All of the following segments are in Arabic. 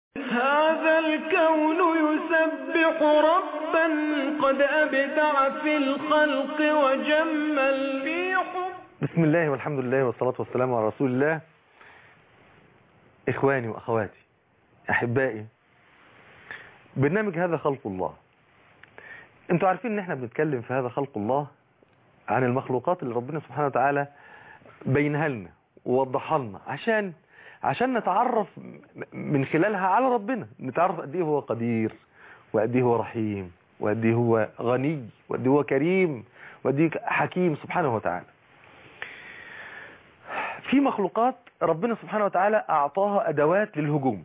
هذا الكون يسبح ربا قد أبدع في الخلق وجمل في حب. بسم الله والحمد لله والصلاة والسلام على رسول الله. إخواني وأخواتي أحبائي، برنامج هذا خلق الله. انتوا عارفين ان احنا بنتكلم في هذا خلق الله عن المخلوقات اللي ربنا سبحانه وتعالى بينها لنا ووضحها لنا عشان نتعرف من خلالها على ربنا، نتعرف قد ايه هو قدير وقد ايه هو رحيم وقد ايه هو غني وقد ايه هو كريم وقد ايه حكيم سبحانه وتعالى. في مخلوقات ربنا سبحانه وتعالى اعطاها ادوات للهجوم،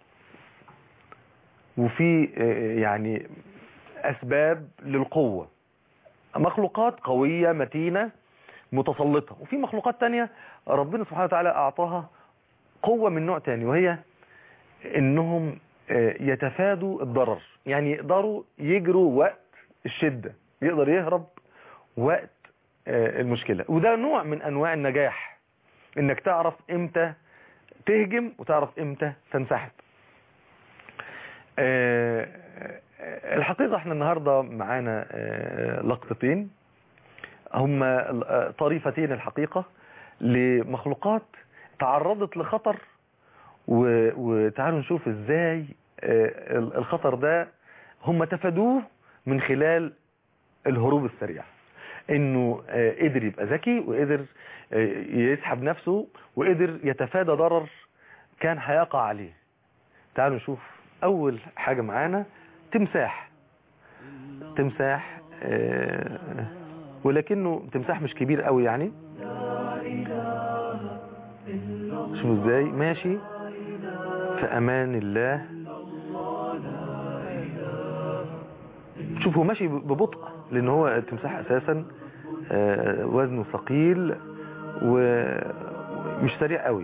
وفي يعني اسباب للقوة، مخلوقات قوية متينة متسلطة. وفي مخلوقات تانية ربنا سبحانه وتعالى اعطاها قوة من نوع تاني، وهي انهم يتفادوا الضرر، يعني يقدروا يجروا وقت الشدة، يقدر يهرب وقت المشكلة. وده نوع من انواع النجاح، انك تعرف امتى تهجم وتعرف امتى تنسحب. الحقيقة احنا النهاردة معانا لقطتين هما طريفتين الحقيقة لمخلوقات تعرضت لخطر، وتعالوا نشوف ازاي الخطر ده هم تفادوه من خلال الهروب السريع، انه قدر يبقى ذكي وقدر يسحب نفسه وقدر يتفادى ضرر كان هيقع عليه. تعالوا نشوف اول حاجة معانا تمساح ولكنه تمساح مش كبير قوي، يعني شوفوا ازاي ماشي في امان الله. شوفوا ماشي ببطء لان هو التمساح اساسا وزنه ثقيل ومش سريع قوي،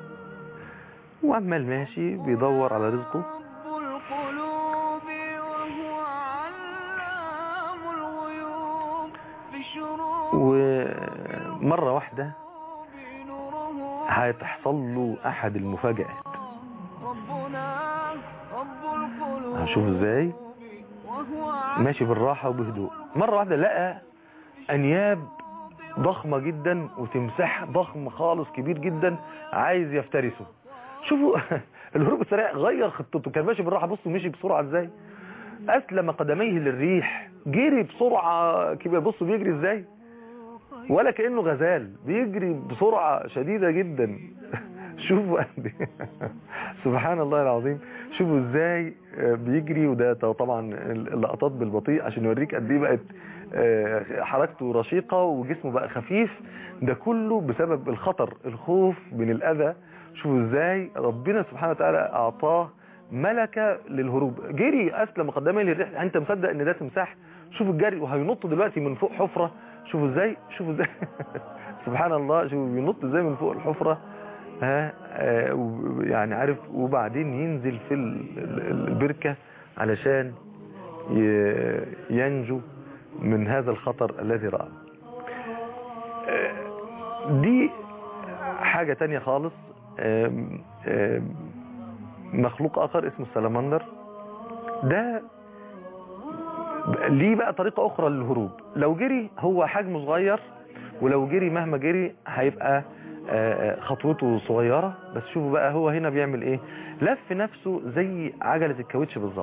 وعمال ماشي بيدور على رزقه. ومرة واحدة هتحصل له احد المفاجآت. هنشوف ازاي ماشي بالراحة وبهدوء. مرة واحدة لقى انياب ضخمة جدا وتمساح ضخم خالص كبير جدا عايز يفترسه. شوفوا الهروب السريع غير خطته، كان ماشي بالراحة، بصوا مشي بسرعة ازاي، اسلم قدميه للريح، جري بسرعة كبيرة، بصوا بيجري ازاي ولا كأنه غزال، بيجري بسرعة شديدة جدا. شوفوا سبحان الله العظيم، شوفوا ازاي بيجري. وده طبعا اللقطات بالبطيء عشان يوريك قد ايه بقت حركته رشيقة وجسمه بقى خفيف. ده كله بسبب الخطر، الخوف من الأذى. شوفوا ازاي ربنا سبحانه وتعالى اعطاه ملكة للهروب، جري اسلم قدميه للريح. انت مصدق ان ده تمساح؟ شوفوا الجري، وهينط دلوقتي من فوق حفرة. شوفوا ازاي سبحان الله، شوفوا بينط ازاي من فوق الحفرة، يعني عارف، وبعدين ينزل في البركة علشان ينجو من هذا الخطر الذي رآه. دي حاجة تانية خالص. مخلوق آخر اسمه السلمندر، ده ليه بقى طريقة أخرى للهروب. لو جري هو حجمه صغير، ولو جري مهما جري هيبقى خطوته صغيرة. بس شوفوا بقى هو هنا بيعمل ايه، لف نفسه زي عجلة الكاوتش بالظبط.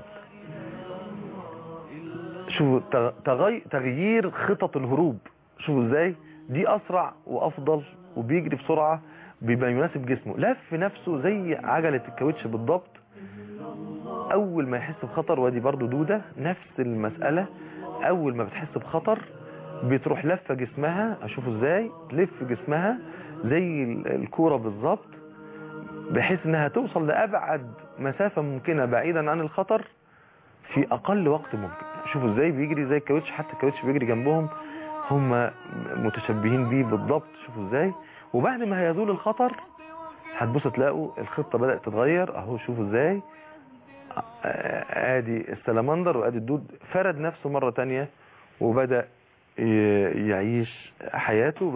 شوفوا تغيير خطط الهروب، شوفوا ازاي دي اسرع وافضل وبيجري بسرعة بيبقى يناسب جسمه. لف نفسه زي عجلة الكاوتش بالضبط. اول ما يحس بخطر، ودي برضو دودة نفس المسألة، اول ما بتحس بخطر بتروح لفة جسمها. اشوفوا ازاي تلف جسمها زي الكورة بالظبط، بحيث انها توصل لابعد مسافة ممكنة بعيدا عن الخطر في اقل وقت ممكن. شوفوا ازاي بيجري زي الكاوتش، حتى الكاوتش بيجري جنبهم، هم متشبهين بيه بالضبط. شوفوا ازاي، وبعد ما هيزول الخطر هتبصوا تلاقوا الخطة بدأت تتغير. اهو شوفوا ازاي ادي السلمندر وادي الدود فرد نفسه مرة تانية وبدأ يعيش حياته،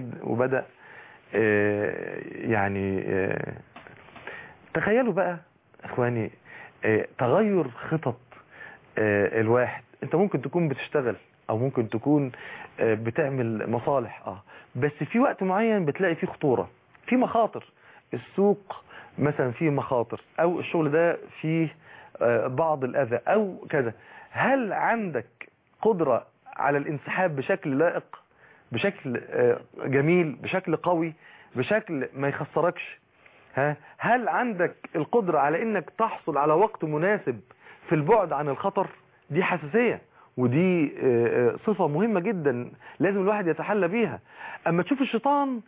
وبدأ يعني تخيلوا بقى اخواني تغير خطط الواحد. انت ممكن تكون بتشتغل او ممكن تكون بتعمل مصالح بس في وقت معين بتلاقي فيه خطورة، في مخاطر. السوق مثلا فيه مخاطر، او الشغل ده فيه بعض الاذى او كذا. هل عندك قدرة على الانسحاب بشكل لائق، بشكل جميل، بشكل قوي، بشكل ما يخسركش؟ هل عندك القدرة على انك تحصل على وقت مناسب في البعد عن الخطر؟ دي حساسية، ودي صفة مهمة جدا لازم الواحد يتحلى بيها. اما تشوف الشيطان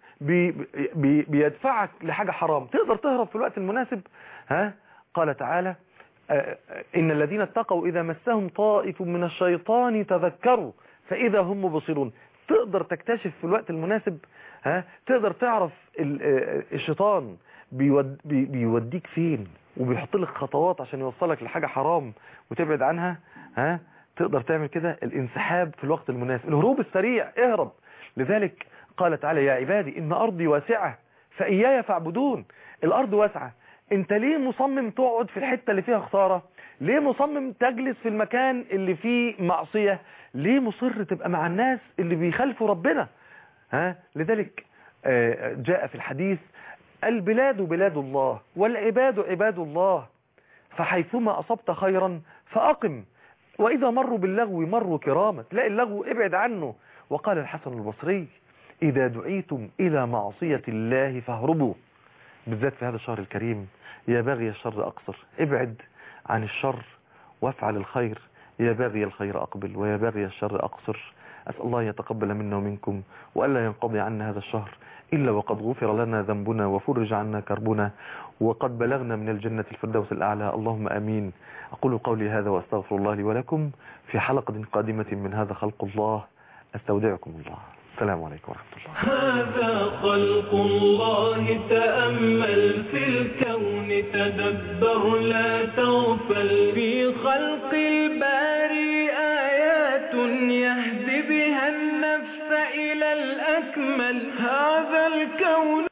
بيدفعك لحاجة حرام، تقدر تهرب في الوقت المناسب. قال تعالى إن الذين اتقوا إذا مسهم طائف من الشيطان تذكروا فإذا هم مبصرون. تقدر تكتشف في الوقت المناسب. تقدر تعرف الشيطان بيوديك فين، وبيحط لك خطوات عشان يوصلك لحاجة حرام وتبعد عنها. تقدر تعمل كده الانسحاب في الوقت المناسب، الهروب السريع، اهرب. لذلك قال تعالى يا عبادي إن أرضي واسعة فإياي فاعبدون. الأرض واسعة، انت ليه مصمم تقعد في الحتة اللي فيها خسارة؟ ليه مصمم تجلس في المكان اللي فيه معصية؟ ليه مصر تبقى مع الناس اللي بيخالفوا ربنا؟ لذلك جاء في الحديث البلاد بلاد الله والعباد عباد الله فحيثما أصبت خيرا فأقم وإذا مروا باللغو مروا كراما. تلاقي اللغو ابعد عنه. وقال الحسن البصري إذا دعيتم إلى معصية الله فاهربوا. بالذات في هذا الشهر الكريم، يا باغي الشر أقصر، ابعد عن الشر وافعل الخير. يا باغي الخير أقبل ويا باغي الشر أقصر. أسأل الله يتقبل منا ومنكم وألا ينقضي عنا هذا الشهر إلا وقد غفر لنا ذنبنا وفرج عنا كربنا وقد بلغنا من الجنة الفردوس الأعلى. اللهم آمين. أقول قولي هذا وأستغفر الله لي ولكم. في حلقة قادمة من هذا خلق الله أستودعكم الله. السلام عليكم ورحمة الله. هذا خلق الله تأمل في الكون تدبر لا تغفل في خلق الباري آيات يهدي بها النفس إلى الأكمل. هذا الكون